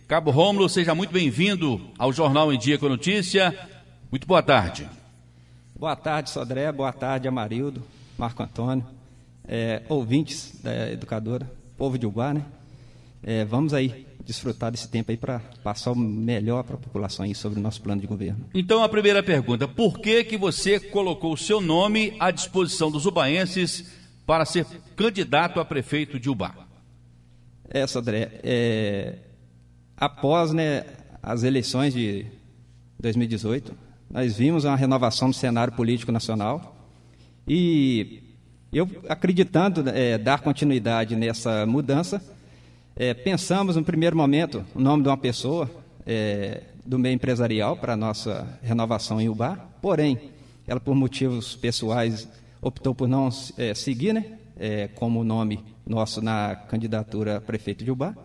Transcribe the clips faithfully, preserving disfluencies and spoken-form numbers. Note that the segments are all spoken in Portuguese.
Cabo Rômulo, seja muito bem-vindo ao Jornal em Dia com Notícia. Muito boa tarde. Boa tarde, Sodré. Boa tarde, Amarildo, Marco Antônio, é, ouvintes da Educadora, povo de Ubá, né? É, vamos aí desfrutar desse tempo aí para passar o melhor para a população aí sobre o nosso plano de governo. Então, a primeira pergunta: por que que você colocou o seu nome à disposição dos ubaenses para ser candidato a prefeito de Ubá? É, Sodré, é, após, né, as eleições de dois mil e dezoito, nós vimos uma renovação do cenário político nacional e eu, acreditando é, dar continuidade nessa mudança, é, pensamos no primeiro momento o nome de uma pessoa é, do meio empresarial para a nossa renovação em Ubá, porém, ela por motivos pessoais optou por não é, seguir, né, é, como nome nosso na candidatura a prefeito de Ubá.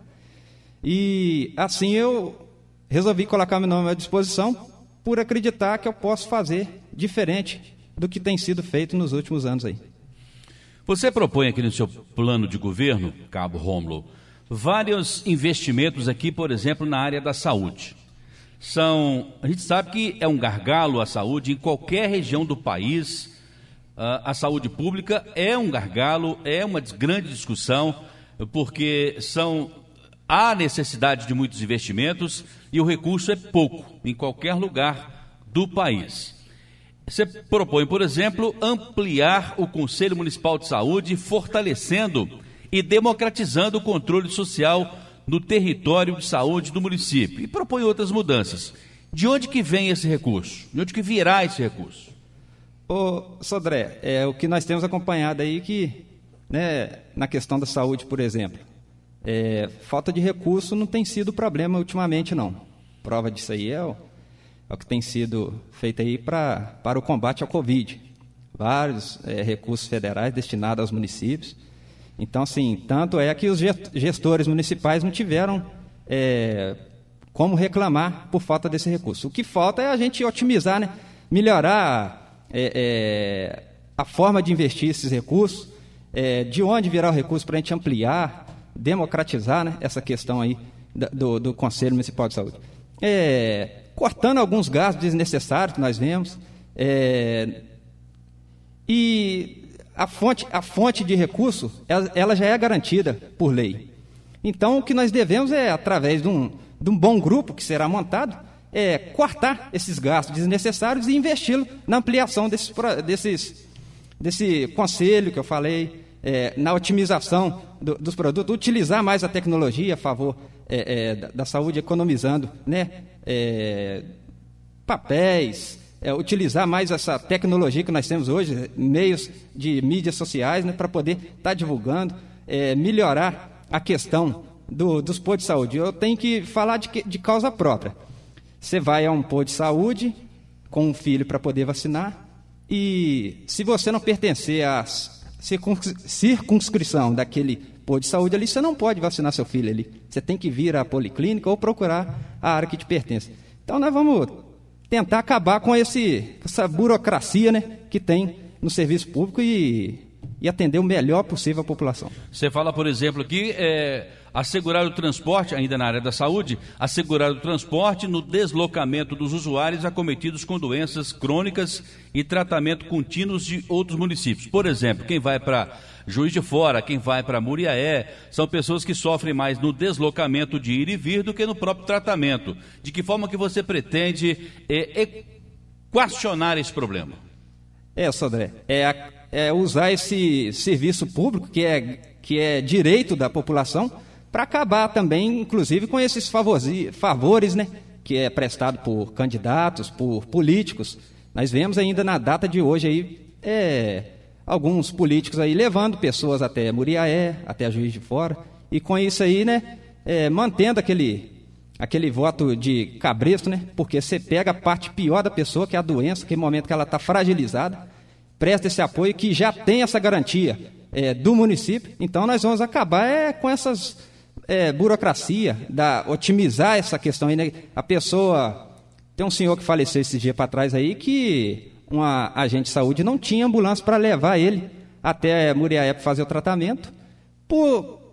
E assim eu resolvi colocar meu nome à disposição por acreditar que eu posso fazer diferente do que tem sido feito nos últimos anos aí. Você propõe aqui no seu plano de governo, Cabo Rômulo, vários investimentos aqui, por exemplo, na área da saúde. São, a gente sabe que é um gargalo a saúde em qualquer região do país. Uh, a saúde pública é um gargalo, é uma grande discussão, porque são, há necessidade de muitos investimentos e o recurso é pouco em qualquer lugar do país. Você propõe, por exemplo, ampliar o Conselho Municipal de Saúde, fortalecendo e democratizando o controle social no território de saúde do município. E propõe outras mudanças. De onde que vem esse recurso? De onde que virá esse recurso? Ô, Sodré, é o que nós temos acompanhado aí que, né, na questão da saúde, por exemplo, é, falta de recurso não tem sido problema ultimamente, não. Prova disso aí é o, é o que tem sido feito aí pra, para o combate ao Covid. Vários é, recursos federais destinados aos municípios. Então, assim, tanto é que os gestores municipais não tiveram é, como reclamar por falta desse recurso. O que falta é a gente otimizar, né? Melhorar é, é, a forma de investir esses recursos, é, de onde virá o recurso para a gente ampliar, democratizar, né, essa questão aí do, do Conselho Municipal de Saúde. É, cortando alguns gastos desnecessários que nós vemos, é, e a fonte, a fonte de recurso, ela, ela já é garantida por lei. Então, o que nós devemos é, através de um, de um bom grupo que será montado, é cortar esses gastos desnecessários e investi-lo na ampliação desses, desses, desse conselho que eu falei, é, na otimização do, dos produtos, utilizar mais a tecnologia a favor é, é, da, da saúde, economizando, né, é, papéis, é, utilizar mais essa tecnologia que nós temos hoje, meios de mídias sociais, né, para poder estar tá divulgando, é, melhorar a questão do, dos postos de saúde. Eu tenho que falar de, de causa própria. Você vai a um posto de saúde com um filho para poder vacinar e se você não pertencer à circunscrição daquele posto de saúde ali, você não pode vacinar seu filho ali. Você tem que vir à policlínica ou procurar a área que te pertence. Então nós vamos tentar acabar com esse, essa burocracia, né, que tem no serviço público e, e atender o melhor possível a população. Você fala, por exemplo, aqui, é, assegurar o transporte, ainda na área da saúde, assegurar o transporte no deslocamento dos usuários acometidos com doenças crônicas e tratamento contínuos de outros municípios. Por exemplo, quem vai para Juiz de Fora, quem vai para Muriaé, são pessoas que sofrem mais no deslocamento de ir e vir do que no próprio tratamento. De que forma que você pretende é, equacionar esse problema? É, Sodré, é, é usar esse serviço público, que é, que é direito da população, para acabar também, inclusive, com esses favores, favores, né, que é prestado por candidatos, por políticos. Nós vemos ainda na data de hoje aí, é, alguns políticos aí levando pessoas até Muriaé, até Juiz de Fora, e com isso aí, né, é, mantendo aquele, aquele voto de cabresto, né, porque você pega a parte pior da pessoa, que é a doença, que é o momento que ela está fragilizada, presta esse apoio que já tem essa garantia é, do município. Então nós vamos acabar é, com essas é, burocracia, da, otimizar essa questão aí, né? A pessoa, tem um senhor que faleceu esse dia para trás aí, que uma agente de saúde não tinha ambulância para levar ele até Muriaé para fazer o tratamento, por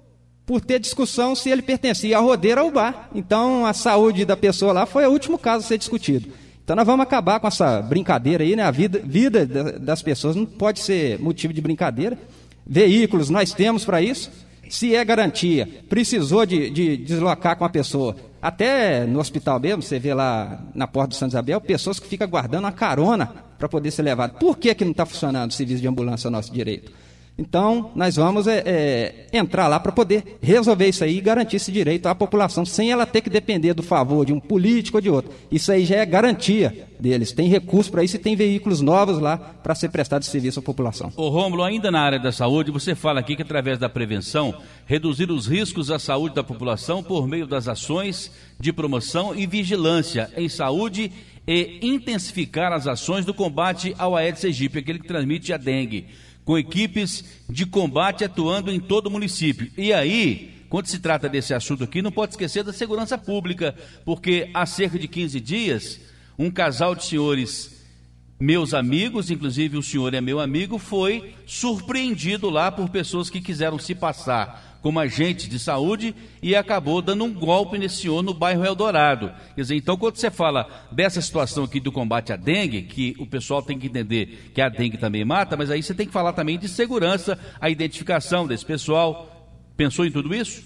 por ter discussão se ele pertencia à rodeira ou ao bar. Então, a saúde da pessoa lá foi o último caso a ser discutido. Então, nós vamos acabar com essa brincadeira aí, né? A vida, vida das pessoas não pode ser motivo de brincadeira. Veículos, nós temos para isso. Se é garantia, precisou de, de deslocar com a pessoa, até no hospital mesmo, você vê lá na porta do Santa Isabel, pessoas que ficam guardando a carona para poder ser levado. Por que que não está funcionando o serviço de ambulância ao nosso direito? Então, nós vamos é, é, entrar lá para poder resolver isso aí e garantir esse direito à população, sem ela ter que depender do favor de um político ou de outro. Isso aí já é garantia deles. Tem recurso para isso e tem veículos novos lá para ser prestado esse serviço à população. Ô Rômulo, ainda na área da saúde, você fala aqui que através da prevenção, reduzir os riscos à saúde da população por meio das ações de promoção e vigilância em saúde e intensificar as ações do combate ao Aedes aegypti, aquele que transmite a dengue, com equipes de combate atuando em todo o município. E aí, quando se trata desse assunto aqui, não pode esquecer da segurança pública, porque há cerca de quinze dias, um casal de senhores, meus amigos, inclusive o senhor é meu amigo, foi surpreendido lá por pessoas que quiseram se passar como agente de saúde e acabou dando um golpe nesse senhor no bairro Eldorado. Quer dizer, então quando você fala dessa situação aqui do combate à dengue, que o pessoal tem que entender que a dengue também mata, mas aí você tem que falar também de segurança, a identificação desse pessoal. Pensou em tudo isso?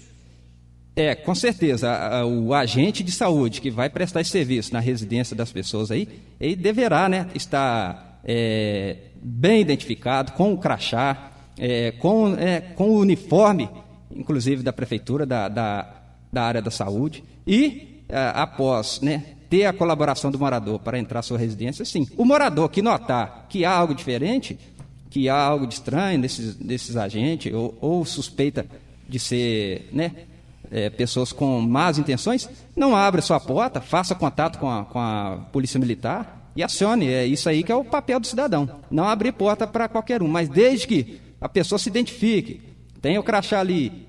É, com certeza. A, a, o agente de saúde que vai prestar esse serviço na residência das pessoas aí, ele deverá, né, estar é, bem identificado, com o crachá, é, com, é, com o uniforme, inclusive da prefeitura, da, da, da área da saúde, e a, após, né, ter a colaboração do morador para entrar à sua residência, sim. O morador que notar que há algo diferente, que há algo de estranho nesses, nesses agentes, ou, ou suspeita de ser, né, é, pessoas com más intenções, não abra sua porta, faça contato com a, com a polícia militar e acione. É isso aí que é o papel do cidadão. Não abrir porta para qualquer um, mas desde que a pessoa se identifique, tenha o crachá ali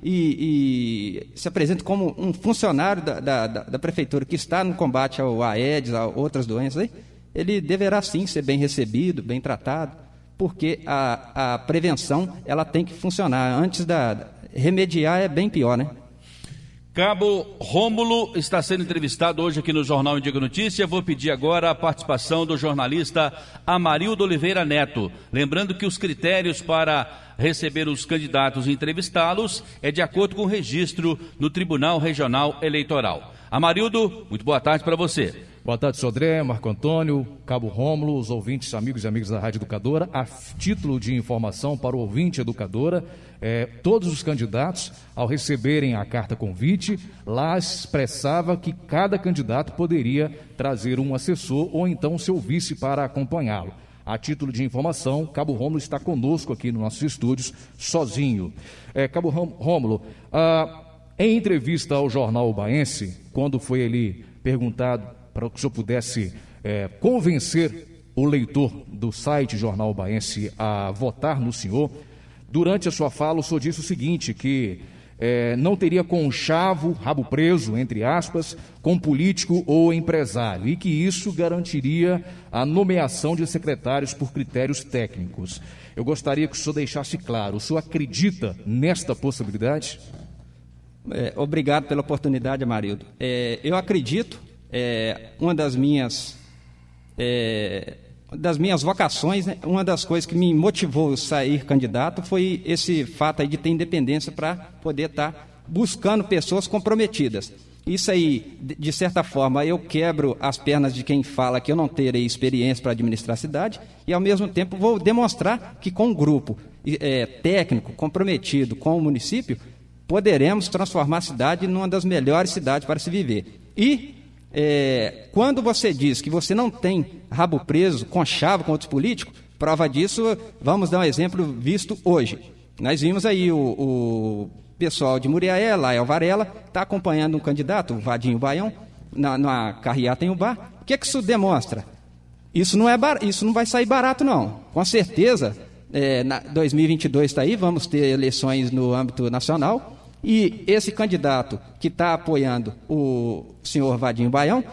e, e se apresente como um funcionário da, da, da prefeitura que está no combate ao Aedes, a outras doenças, aí, ele deverá sim ser bem recebido, bem tratado, porque a, a prevenção ela tem que funcionar. Antes da, da remediar é bem pior, né? Cabo Rômulo está sendo entrevistado hoje aqui no Jornal Indica Notícia. Vou pedir agora a participação do jornalista Amarildo Oliveira Neto. Lembrando que os critérios para receber os candidatos e entrevistá-los é de acordo com o registro no Tribunal Regional Eleitoral. Amarildo, muito boa tarde para você. Boa tarde, Sodré, Marco Antônio, Cabo Rômulo, os ouvintes, amigos e amigas da Rádio Educadora. A título de informação para o ouvinte educadora, é, todos os candidatos, ao receberem a carta convite, lá expressava que cada candidato poderia trazer um assessor ou então seu vice para acompanhá-lo. A título de informação, Cabo Rômulo está conosco aqui nos nossos estúdios, sozinho. É, Cabo Rômulo, ah, em entrevista ao Jornal Baense, quando foi ali perguntado para que o senhor pudesse é, convencer o leitor do site Jornal Baense a votar no senhor, durante a sua fala o senhor disse o seguinte, que é, não teria conchavo, rabo preso, entre aspas, com político ou empresário, e que isso garantiria a nomeação de secretários por critérios técnicos. Eu gostaria que o senhor deixasse claro, o senhor acredita nesta possibilidade? É, obrigado pela oportunidade, Amarildo. É, eu acredito. É, uma das minhas é, das minhas vocações, né, uma das coisas que me motivou a sair candidato foi esse fato aí de ter independência para poder estar tá buscando pessoas comprometidas. Isso aí, de certa forma, eu quebro as pernas de quem fala que eu não terei experiência para administrar a cidade e, ao mesmo tempo, vou demonstrar que com um grupo é, técnico, comprometido com o município, poderemos transformar a cidade numa das melhores cidades para se viver. E É, quando você diz que você não tem rabo preso, conchavo com outros políticos, prova disso, vamos dar um exemplo visto hoje. Nós vimos aí o, o pessoal de Muriaé, lá El Varela, está acompanhando um candidato, o Vadinho Baião, na, na carreata em Ubá. O que, que isso demonstra? Isso não, é bar... isso não vai sair barato, não. Com certeza, é, na dois mil e vinte e dois está aí, vamos ter eleições no âmbito nacional. E esse candidato que está apoiando o senhor Vadinho Baião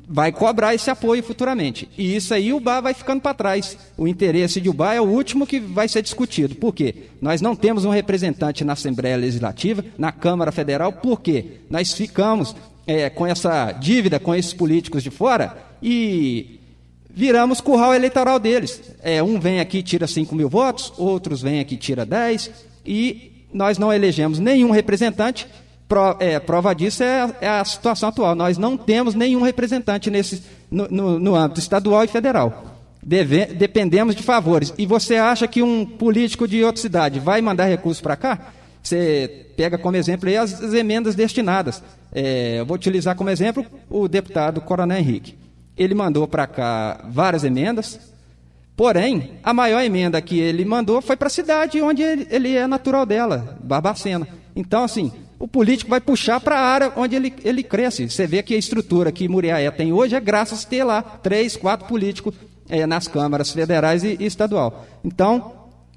vai cobrar esse apoio futuramente. E isso aí o U B A vai ficando para trás. O interesse de U B A é o último que vai ser discutido. Por quê? Nós não temos um representante na Assembleia Legislativa, na Câmara Federal, porque nós ficamos é, com essa dívida com esses políticos de fora e viramos curral eleitoral deles. É, um vem aqui e tira cinco mil votos, outros vêm aqui e tira dez, e nós não elegemos nenhum representante. Pro, é, prova disso é a, é a situação atual. Nós não temos nenhum representante nesse, no, no, no âmbito estadual e federal. Deve, dependemos de favores. E você acha que um político de outra cidade vai mandar recursos para cá? Você pega como exemplo aí as, as emendas destinadas. É, eu vou utilizar como exemplo o deputado Coronel Henrique. Ele mandou para cá várias emendas, porém, a maior emenda que ele mandou foi para a cidade onde ele, ele é natural dela, Barbacena. Então, assim, o político vai puxar para a área onde ele, ele cresce. Você vê que a estrutura que Muriaé tem hoje é graças a ter lá três, quatro políticos é, nas câmaras federais e, e estadual. Então,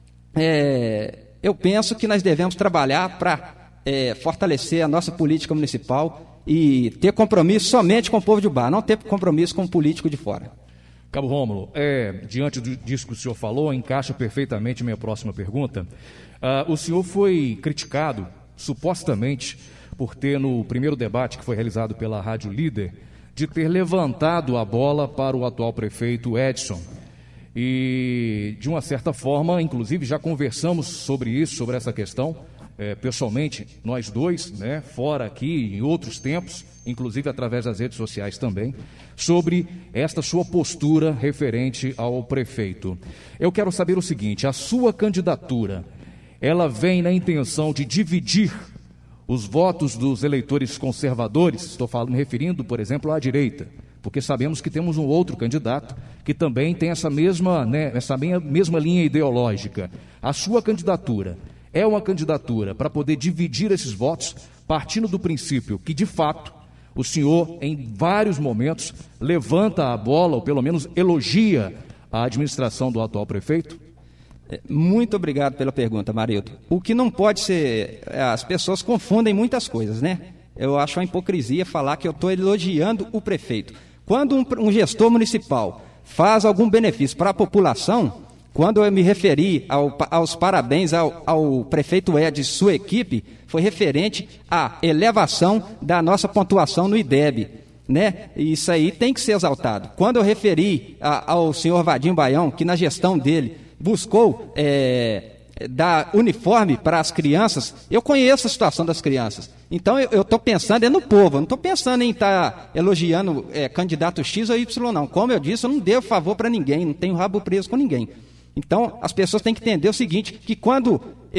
é, eu penso que nós devemos trabalhar para é, fortalecer a nossa política municipal e ter compromisso somente com o povo de Ubá, não ter compromisso com o político de fora. Cabo Rômulo, é, diante disso que o senhor falou, encaixa perfeitamente minha próxima pergunta. Ah, o senhor foi criticado supostamente por ter, no primeiro debate que foi realizado pela Rádio Líder, de ter levantado a bola para o atual prefeito Edson. E, de uma certa forma, inclusive, já conversamos sobre isso, sobre essa questão, é, pessoalmente, nós dois, né, fora aqui, em outros tempos, inclusive através das redes sociais também, sobre esta sua postura referente ao prefeito. Eu quero saber o seguinte, a sua candidatura, ela vem na intenção de dividir os votos dos eleitores conservadores, estou falando, me referindo, por exemplo, à direita, porque sabemos que temos um outro candidato que também tem essa mesma, né, essa mesma linha ideológica. A sua candidatura é uma candidatura para poder dividir esses votos, partindo do princípio que, de fato, o senhor, em vários momentos, levanta a bola, ou pelo menos elogia a administração do atual prefeito? Muito obrigado pela pergunta, Marilton. O que não pode ser... As pessoas confundem muitas coisas, né? Eu acho uma hipocrisia falar que eu estou elogiando o prefeito. Quando um, um gestor municipal faz algum benefício para a população, quando eu me referi ao, aos parabéns ao, ao prefeito Ed e sua equipe, foi referente à elevação da nossa pontuação no I D E B, né? Isso aí tem que ser exaltado. Quando eu referi a, ao senhor Vadinho Baião, que na gestão dele buscou é, dar uniforme para as crianças, eu conheço a situação das crianças. Então eu estou pensando é no povo, eu não estou pensando em estar tá elogiando é, candidato X ou Y, não. Como eu disse, eu não devo favor para ninguém, não tenho rabo preso com ninguém. Então, as pessoas têm que entender o seguinte, que quando,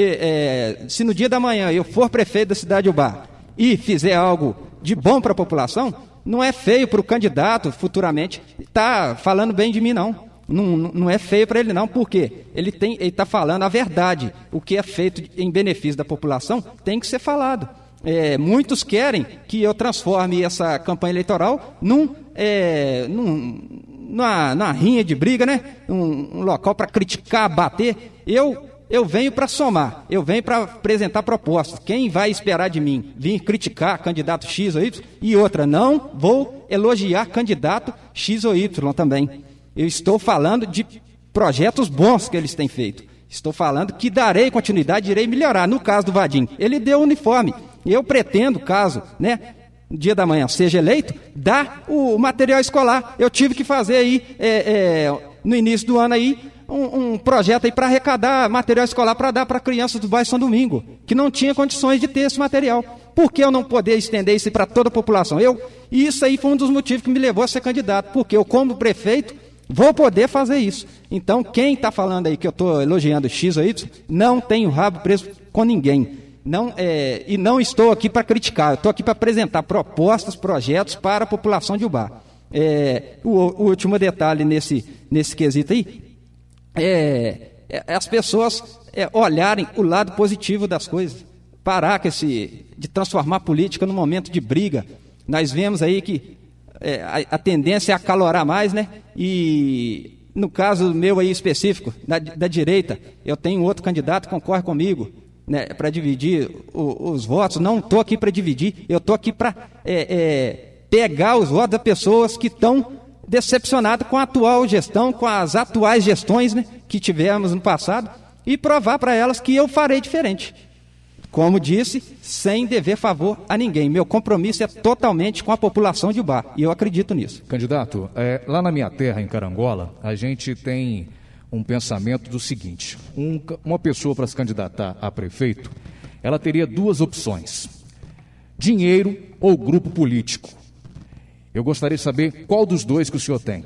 é, é, se no dia da manhã eu for prefeito da cidade de Ubá e fizer algo de bom para a população, não é feio para o candidato futuramente estar tá falando bem de mim, não. Não, não é feio para ele, não, porque ele tem, ele está falando a verdade. O que é feito em benefício da população tem que ser falado. É, muitos querem que eu transforme essa campanha eleitoral num... É, num Numa, numa rinha de briga, né? Um, um local para criticar, bater. Eu, eu venho para somar, eu venho para apresentar propostas. Quem vai esperar de mim vir criticar candidato X ou Y? E outra, não vou elogiar candidato X ou Y também. Eu estou falando de projetos bons que eles têm feito. Estou falando que darei continuidade, irei melhorar. No caso do Vadim, ele deu uniforme. Eu pretendo, caso, né? dia da manhã seja eleito, dá o material escolar. Eu tive que fazer aí, é, é, no início do ano aí, um, um projeto aí para arrecadar material escolar para dar para crianças do bairro São Domingo, que não tinha condições de ter esse material. Por que eu não poder estender isso para toda a população? Eu, e isso aí foi um dos motivos que me levou a ser candidato, porque eu, como prefeito, vou poder fazer isso. Então, quem está falando aí que eu estou elogiando X ou Y, não tenho rabo preso com ninguém. Não, é, e não estou aqui para criticar, eu estou aqui para apresentar propostas, projetos para a população de Ubá. É, o, o último detalhe nesse, nesse quesito aí é, é as pessoas é, olharem o lado positivo das coisas, parar com esse, de transformar a política num momento de briga. Nós vemos aí que é, a, a tendência é acalorar mais, né? E no caso meu aí específico, da, da direita, eu tenho outro candidato que concorre comigo, né, para dividir o, os votos. Não estou aqui para dividir, eu estou aqui para é, é, pegar os votos das pessoas que estão decepcionadas com a atual gestão, com as atuais gestões, né, que tivemos no passado, e provar para elas que eu farei diferente. Como disse, sem dever favor a ninguém. Meu compromisso é totalmente com a população de Ubá, e eu acredito nisso. Candidato, é, lá na minha terra, em Carangola, a gente tem um pensamento do seguinte: um, uma pessoa para se candidatar a prefeito, ela teria duas opções: dinheiro ou grupo político. Eu gostaria de saber qual dos dois que o senhor tem.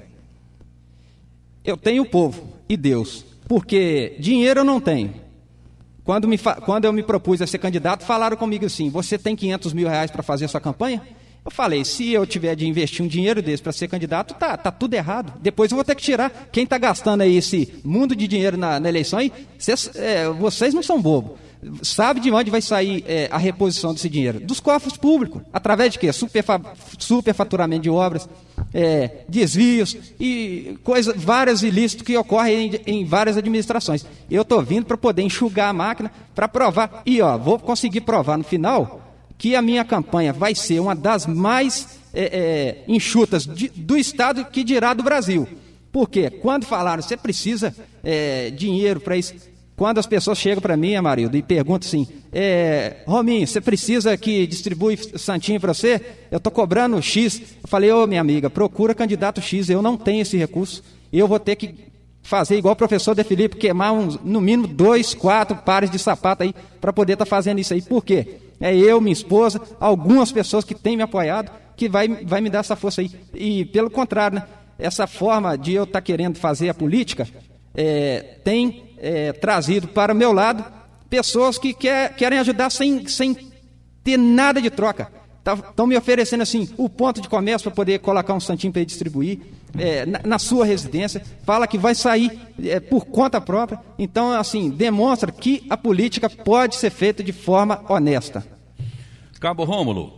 Eu tenho o povo e Deus, porque dinheiro eu não tenho. Quando, me fa... Quando eu me propus a ser candidato, falaram comigo assim: você tem quinhentos mil reais para fazer a sua campanha? Eu falei: se eu tiver de investir um dinheiro desse para ser candidato, tá, tá tudo errado. Depois eu vou ter que tirar. Quem está gastando aí esse mundo de dinheiro na, na eleição aí, cês, é, vocês não são bobos. Sabe de onde vai sair é, a reposição desse dinheiro? Dos cofres públicos. Através de quê? Superfa... Superfaturamento de obras, é, desvios e coisa, vários ilícitos que ocorrem em, em várias administrações. Eu estou vindo para poder enxugar a máquina, para provar. E ó, vou conseguir provar no final que a minha campanha vai ser uma das mais é, é, enxutas de, do Estado, que dirá do Brasil. Porque quando falaram, você precisa é, dinheiro para isso... Quando as pessoas chegam para mim, Amarildo, e perguntam assim: é, Rominho, você precisa que distribui santinho para você? Eu estou cobrando X. Eu falei: ô, minha amiga, procura candidato X, eu não tenho esse recurso. Eu vou ter que fazer igual o professor De Filipe, queimar uns, no mínimo dois, quatro pares de sapato aí para poder estar tá fazendo isso aí. Por quê? É eu, minha esposa, algumas pessoas que têm me apoiado, que vai, vai me dar essa força aí. E pelo contrário, né, essa forma de eu estar tá querendo fazer a política é, tem... É, trazido para o meu lado pessoas que quer, querem ajudar sem, sem ter nada de troca. Estão me oferecendo assim o ponto de comércio para poder colocar um santinho para distribuir é, na, na sua residência. Fala que vai sair é, por conta própria. Então, assim, demonstra que a política pode ser feita de forma honesta. Cabo Rômulo,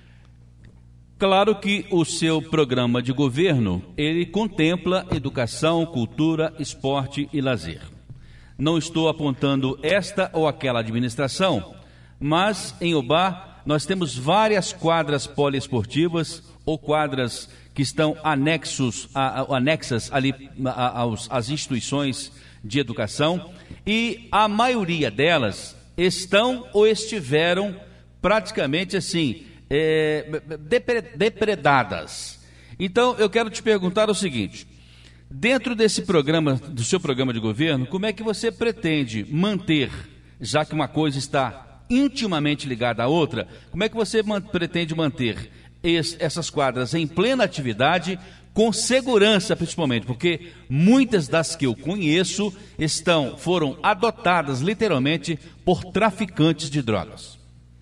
claro que o seu programa de governo, ele contempla educação, cultura, esporte e lazer. Não estou apontando esta ou aquela administração, mas em Ubá nós temos várias quadras poliesportivas ou quadras que estão anexos, a, a, anexas ali a, aos, às instituições de educação, e a maioria delas estão ou estiveram praticamente assim, é, depre, depredadas. Então eu quero te perguntar o seguinte: dentro desse programa, do seu programa de governo, como é que você pretende manter, já que uma coisa está intimamente ligada à outra, como é que você man- pretende manter es- essas quadras em plena atividade, com segurança principalmente, porque muitas das que eu conheço estão, foram adotadas literalmente por traficantes de drogas?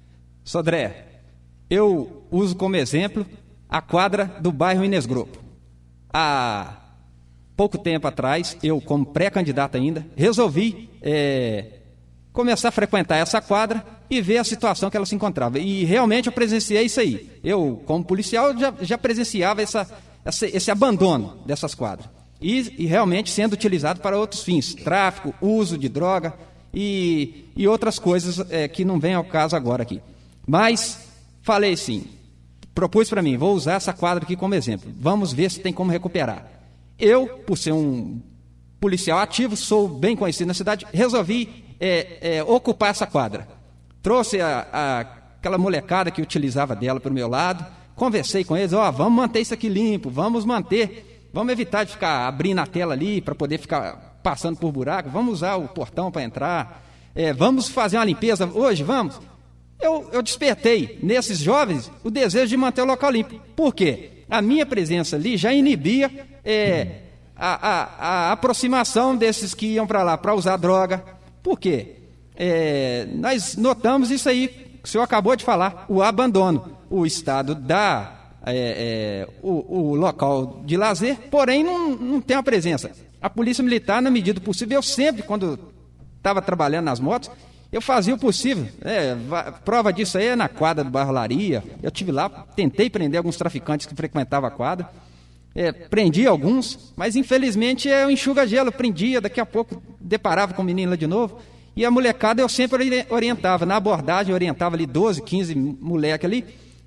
Sodré, eu uso como exemplo a quadra do bairro Inês Grupo. A pouco tempo atrás, eu, como pré-candidato ainda, resolvi é, começar a frequentar essa quadra e ver a situação que ela se encontrava. E realmente eu presenciei isso aí. Eu, como policial, já, já presenciava essa, essa, esse abandono dessas quadras. E, e realmente sendo utilizado para outros fins: tráfico, uso de droga e, e outras coisas é, que não vêm ao caso agora aqui. Mas falei assim, propus para mim: vou usar essa quadra aqui como exemplo. Vamos ver se tem como recuperar. Eu, por ser um policial ativo, sou bem conhecido na cidade, resolvi é, é, ocupar essa quadra. Trouxe a, a, aquela molecada que utilizava dela para o meu lado, conversei com eles: ó, oh, vamos manter isso aqui limpo, vamos manter, vamos evitar de ficar abrindo a tela ali para poder ficar passando por buraco, vamos usar o portão para entrar, é, vamos fazer uma limpeza hoje, vamos. Eu, eu despertei nesses jovens o desejo de manter o local limpo. Por quê? A minha presença ali já inibia é, a, a, a aproximação desses que iam para lá para usar droga. Por quê? É, nós notamos isso aí que o senhor acabou de falar: o abandono. O Estado dá é, é, o, o local de lazer, porém não, não tem a presença. A Polícia Militar, na medida do possível, eu sempre, quando estava trabalhando nas motos, eu fazia o possível. É, prova disso aí é na quadra do bairro Laria. Eu estive lá, tentei prender alguns traficantes que frequentavam a quadra. É, prendi alguns, mas infelizmente é o enxuga-gelo. Prendia, daqui a pouco deparava com o menino lá de novo. E a molecada eu sempre orientava. Na abordagem eu orientava ali doze, quinze moleques ali.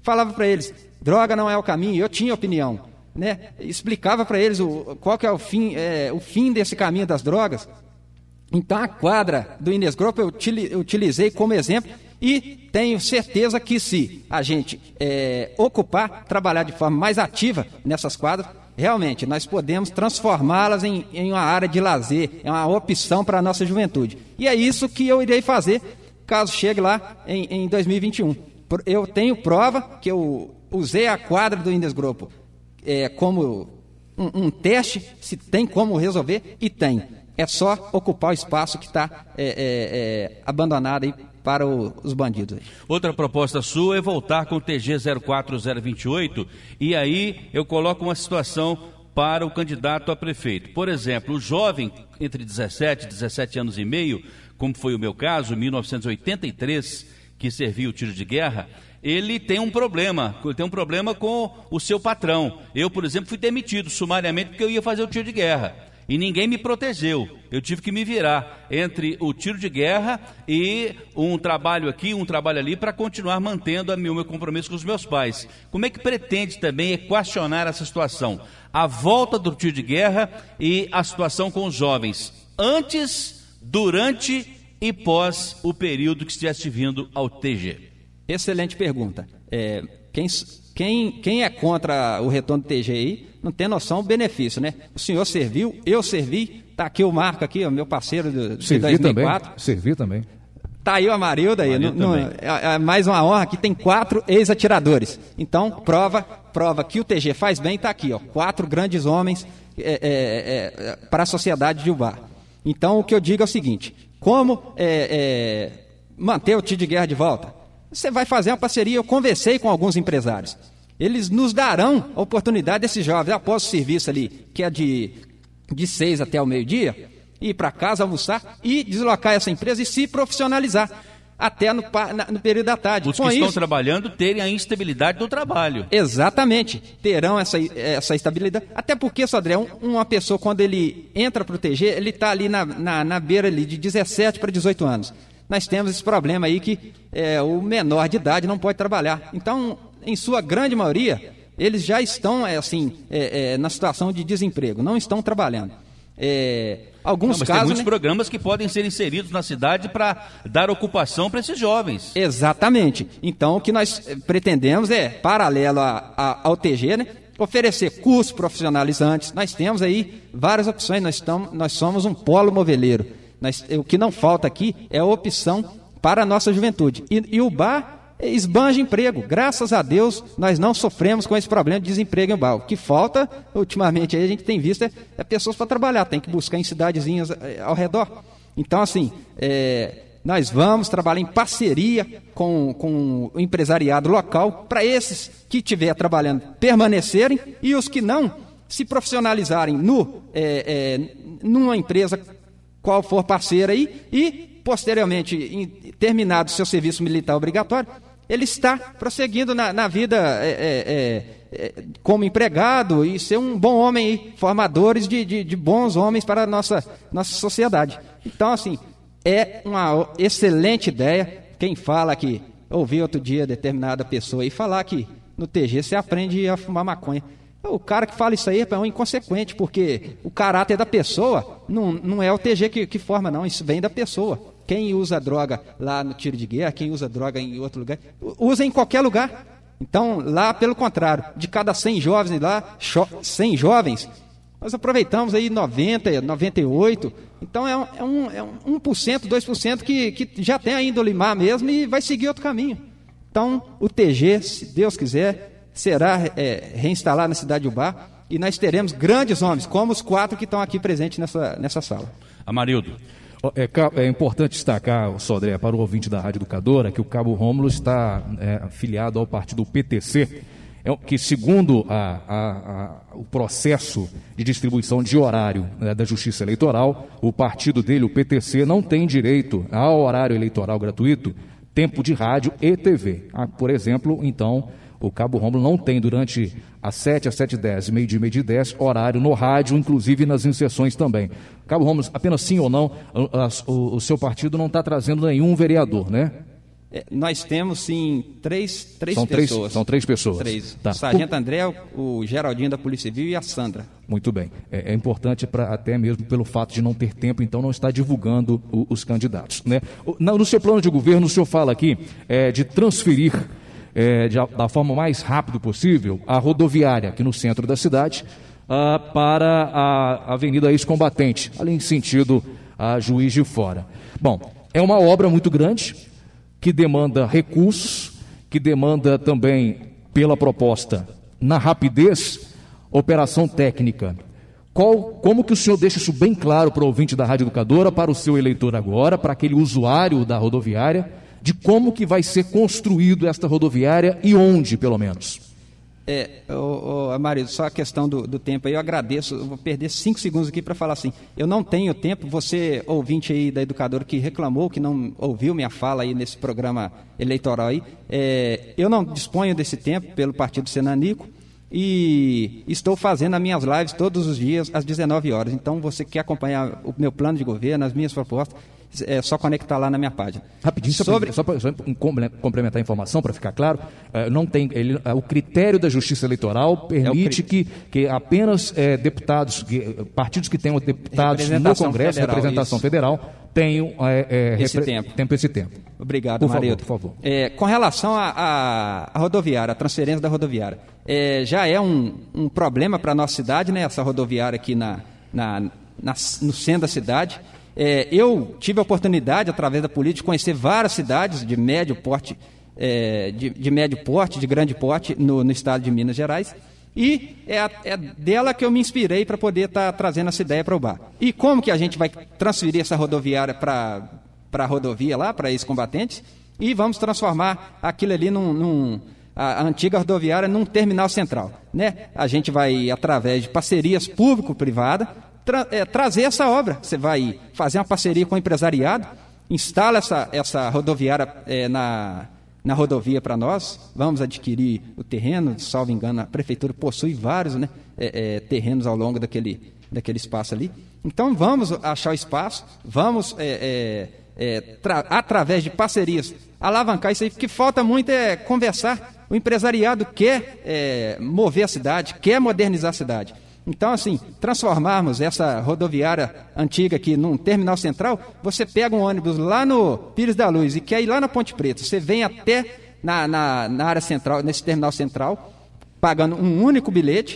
falava para eles, droga não é o caminho, eu tinha opinião, né? Explicava para eles o, qual que é o fim, é, o fim desse caminho das drogas. Então a quadra do Inês Grupo eu, eu utilizei como exemplo e tenho certeza que se a gente é, ocupar, trabalhar de forma mais ativa nessas quadras, realmente nós podemos transformá-las em, em uma área de lazer, é uma opção para a nossa juventude. E é isso que eu irei fazer caso chegue lá em, em dois mil e vinte e um. Eu tenho prova que eu usei a quadra do Inês Grupo é, como um, um teste, se tem como resolver, e tem. É só ocupar o espaço que está é, é, é, abandonado aí para o, os bandidos. Outra proposta sua é voltar com o T G zero quatro zero dois oito, e aí eu coloco uma situação para o candidato a prefeito. Por exemplo, o jovem entre dezessete e dezessete anos e meio, como foi o meu caso, em mil novecentos e oitenta e três, que serviu o tiro de guerra, ele tem um problema, tem um problema com o seu patrão. Eu, por exemplo, fui demitido sumariamente porque eu ia fazer o tiro de guerra. E ninguém me protegeu, eu tive que me virar entre o tiro de guerra e um trabalho aqui, um trabalho ali, para continuar mantendo o meu compromisso com os meus pais. Como é que pretende também equacionar essa situação? A volta do tiro de guerra e a situação com os jovens, antes, durante e pós o período que estivesse vindo ao T G. Excelente pergunta. É, quem... Quem, quem é contra o retorno do T G I não tem noção do benefício, né? O senhor serviu, eu servi, tá aqui o Marco aqui, o meu parceiro de, de servi dois mil e quatro. Também, servi também. Tá aí o Amarildo aí, no, no, é, é mais uma honra, aqui tem quatro ex-atiradores. Então, prova, prova que o T G faz bem, tá aqui, ó, quatro grandes homens é, é, é, para a sociedade de Ubá. Então, o que eu digo é o seguinte, como é, é, manter o tiro de guerra de volta? Você vai fazer uma parceria, eu conversei com alguns empresários. Eles nos darão a oportunidade desses jovens, após o serviço ali, que é de, de seis até o meio-dia, ir para casa, almoçar e deslocar essa empresa e se profissionalizar até no, no período da tarde. Os que estão isso, trabalhando terem a instabilidade do trabalho. Exatamente, terão essa, essa estabilidade. Até porque, Sodré, um, uma pessoa, quando ele entra para o T G, ele está ali na, na, na beira ali de dezessete para dezoito anos. Nós temos esse problema aí que é, o menor de idade não pode trabalhar. Então, em sua grande maioria, eles já estão é, assim, é, é, na situação de desemprego, não estão trabalhando. É, alguns não, mas casos, tem muitos né? programas que podem ser inseridos na cidade para dar ocupação para esses jovens. Exatamente. Então, o que nós pretendemos é, paralelo a, a, ao T G, né, oferecer cursos profissionalizantes. Nós temos aí várias opções, nós, estamos, nós somos um polo moveleiro. Nós, o que não falta aqui é a opção para a nossa juventude. E, e o bar esbanja emprego. Graças a Deus, nós não sofremos com esse problema de desemprego em bar. O que falta, ultimamente, aí a gente tem visto, é, é pessoas para trabalhar. Tem que buscar em cidadezinhas é, ao redor. Então, assim, é, nós vamos trabalhar em parceria com, com o empresariado local para esses que estiver trabalhando permanecerem e os que não se profissionalizarem no, é, é, numa empresa qual for parceira aí, e, posteriormente, em, terminado o seu serviço militar obrigatório, ele está prosseguindo na, na vida é, é, é, como empregado e ser um bom homem aí, formadores de, de, de bons homens para a nossa, nossa sociedade. Então, assim, é uma excelente ideia. Quem fala que, ouvi outro dia determinada pessoa aí falar que no T G você aprende a fumar maconha. O cara que fala isso aí é um inconsequente, porque o caráter da pessoa não, não é o T G que, que forma, não. Isso vem da pessoa. Quem usa droga lá no tiro de guerra, quem usa droga em outro lugar, usa em qualquer lugar. Então, lá, pelo contrário, de cada cem jovens lá, cem jovens, nós aproveitamos aí noventa, noventa e oito. Então, é um, é um, é um um por cento, dois por cento que, que já tem a índole má mesmo e vai seguir outro caminho. Então, o T G, se Deus quiser, será é, reinstalado na cidade de Ubá e nós teremos grandes homens, como os quatro que estão aqui presentes nessa, nessa sala. Amarildo. É, é importante destacar, Sodré, para o ouvinte da Rádio Educadora, que o Cabo Rômulo está é, afiliado ao partido P T C, é, que segundo a, a, a, o processo de distribuição de horário, né, da Justiça Eleitoral, o partido dele, o P T C, não tem direito ao horário eleitoral gratuito, tempo de rádio e T V. Ah, por exemplo, então, o Cabo Rômulo não tem durante as sete, às sete e dez, meio-dia, meio-dia e dez, horário no rádio, inclusive nas inserções também. Cabo Rômulo, apenas sim ou não, a, a, o, o seu partido não está trazendo nenhum vereador, né? É, nós temos, sim, três, três são pessoas. Três, são três pessoas. Três. Tá. O Sargento André, o Geraldinho da Polícia Civil e a Sandra. Muito bem. É, é importante pra, até mesmo pelo fato de não ter tempo, então não está divulgando o, os candidatos. Né? No, no seu plano de governo, o senhor fala aqui é, de transferir é, de, da forma mais rápida possível a rodoviária aqui no centro da cidade ah, para a Avenida Ex-Combatente, ali em sentido a Juiz de Fora. Bom, é uma obra muito grande, que demanda recursos, que demanda também, pela proposta, na rapidez, operação técnica. Qual, como que o senhor deixa isso bem claro para o ouvinte da Rádio Educadora, para o seu eleitor agora, para aquele usuário da rodoviária, de como que vai ser construído esta rodoviária e onde, pelo menos? É, ô, ô, Amarido, só a questão do, do tempo aí, eu agradeço, eu vou perder cinco segundos aqui para falar assim, eu não tenho tempo, você, ouvinte aí da Educadora que reclamou, que não ouviu minha fala aí nesse programa eleitoral aí, é, eu não disponho desse tempo pelo Partido Senanico e estou fazendo as minhas lives todos os dias às dezenove horas, então você quer acompanhar o meu plano de governo, as minhas propostas, é só conectar lá na minha página. Rapidinho, Sobre... só para complementar a informação, para ficar claro, não tem, ele, o critério da Justiça Eleitoral permite é cri... que, que apenas é, deputados, que, partidos que tenham deputados no Congresso, federal, representação isso. federal, tenham é, é, esse repre... tempo. tempo esse tempo. Obrigado, por Marildo. Favor, por favor. É, com relação à rodoviária, a transferência da rodoviária, é, já é um, um problema para a nossa cidade, né, essa rodoviária aqui na, na, na, no centro da cidade. É, eu tive a oportunidade, através da política, de conhecer várias cidades de médio porte, é, de, de médio porte, de grande porte, no, no estado de Minas Gerais, e é, a, é dela que eu me inspirei para poder estar tá trazendo essa ideia para o bar. E como que a gente vai transferir essa rodoviária para a rodovia lá, para ex-combatentes, e vamos transformar aquilo ali num... num a, a antiga rodoviária num terminal central, né? A gente vai, através de parcerias público-privada, Tra, é, trazer essa obra. Você vai fazer uma parceria com o empresariado, instala essa, essa rodoviária é, na, na rodovia para nós, vamos adquirir o terreno, salvo engano, a prefeitura possui vários né, é, é, terrenos ao longo daquele, daquele espaço ali. Então vamos achar o espaço, vamos, é, é, é, tra, através de parcerias, alavancar isso aí, porque falta muito é conversar. O empresariado quer é, mover a cidade, quer modernizar a cidade. Então, assim, transformarmos essa rodoviária antiga aqui num terminal central, você pega um ônibus lá no Pires da Luz e quer ir lá na Ponte Preta, você vem até na, na, na área central, nesse terminal central, pagando um único bilhete,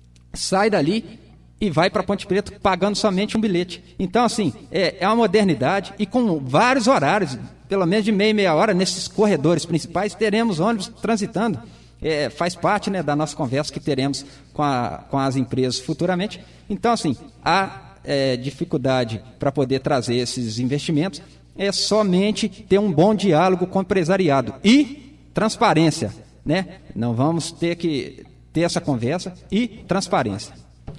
sai dali e vai para Ponte Preta pagando somente um bilhete. Então, assim, é, é uma modernidade e com vários horários, pelo menos de meia e meia hora, nesses corredores principais, teremos ônibus transitando. É, faz parte né, da nossa conversa que teremos com, a, com as empresas futuramente. Então, assim, há é, dificuldade para poder trazer esses investimentos, é somente ter um bom diálogo com o empresariado e transparência, né? Não vamos ter que ter essa conversa e transparência.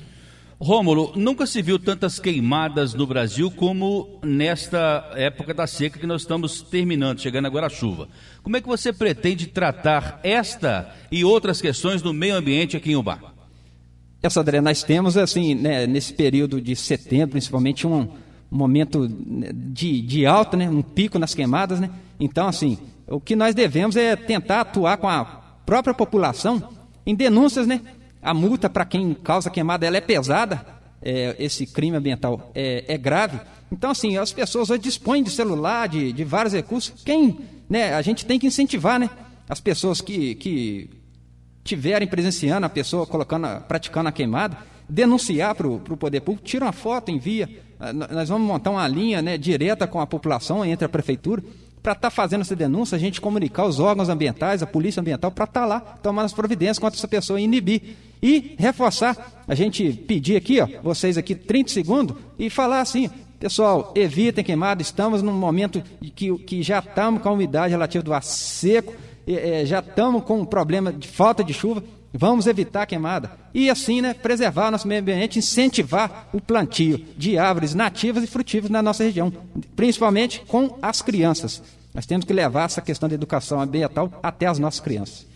Rômulo, nunca se viu tantas queimadas no Brasil como nesta época da seca que nós estamos terminando, chegando agora a chuva. Como é que você pretende tratar esta e outras questões do meio ambiente aqui em Ubá? Essa, André, nós temos, assim, né, nesse período de setembro, principalmente, um, um momento de, de alta, né, um pico nas queimadas, né? Então, assim, o que nós devemos é tentar atuar com a própria população em denúncias, né? A multa para quem causa queimada ela é pesada, é, esse crime ambiental é, é grave. Então, assim, as pessoas hoje dispõem de celular, de, de vários recursos. Quem, né, a gente tem que incentivar, né, as pessoas que, que tiverem presenciando a pessoa colocando, praticando a queimada, denunciar para o poder público, tira uma foto, envia. Nós vamos montar uma linha né, direta com a população, entre a prefeitura, para estar tá fazendo essa denúncia, a gente comunicar os órgãos ambientais, a polícia ambiental, para estar tá lá tomando as providências contra essa pessoa e inibir. E reforçar, a gente pedir aqui, ó, vocês aqui trinta segundos, e falar assim, pessoal, evitem queimada, estamos num momento que, que já estamos com a umidade relativa do ar seco, é, já estamos com um problema de falta de chuva, vamos evitar a queimada. E assim, né, preservar o nosso meio ambiente, incentivar o plantio de árvores nativas e frutíferas na nossa região, principalmente com as crianças. Nós temos que levar essa questão da educação ambiental até as nossas crianças.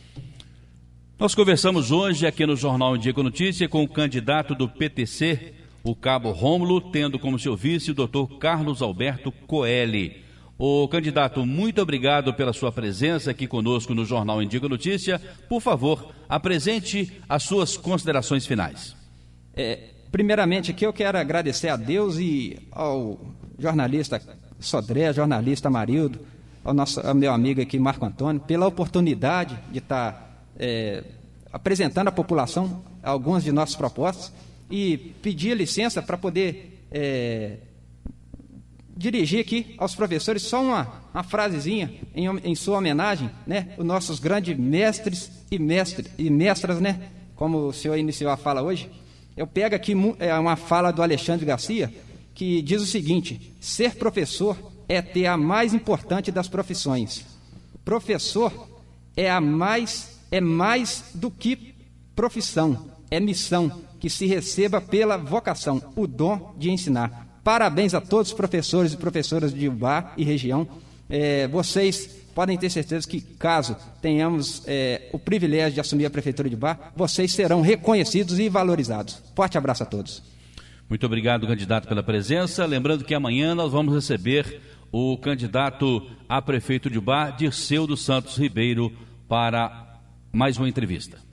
Nós conversamos hoje aqui no Jornal Um Dia com Notícia com o candidato do P T C, o Cabo Rômulo, tendo como seu vice o doutor Carlos Alberto Coelho. Ô candidato, muito obrigado pela sua presença aqui conosco no Jornal Indica Notícia. Por favor, apresente as suas considerações finais. É, primeiramente aqui eu quero agradecer a Deus e ao jornalista Sodré, jornalista Amarildo, ao, nosso, ao meu amigo aqui Marco Antônio, pela oportunidade de estar é, apresentando à população algumas de nossas propostas e pedir licença para poder é, dirigir aqui aos professores só uma, uma frasezinha em, em sua homenagem, né? Os nossos grandes mestres e, mestre, e mestras, né? Como o senhor iniciou a fala hoje. Eu pego aqui uma fala do Alexandre Garcia, que diz o seguinte: ser professor é ter a mais importante das profissões. Professor é a mais, é mais do que profissão, é missão que se receba pela vocação, o dom de ensinar. Parabéns a todos os professores e professoras de Ubá e região. É, vocês podem ter certeza que, caso tenhamos é, o privilégio de assumir a Prefeitura de Ubá, vocês serão reconhecidos e valorizados. Forte abraço a todos. Muito obrigado, candidato, pela presença. Lembrando que amanhã nós vamos receber o candidato a prefeito de Ubá, Dirceu dos Santos Ribeiro, para mais uma entrevista.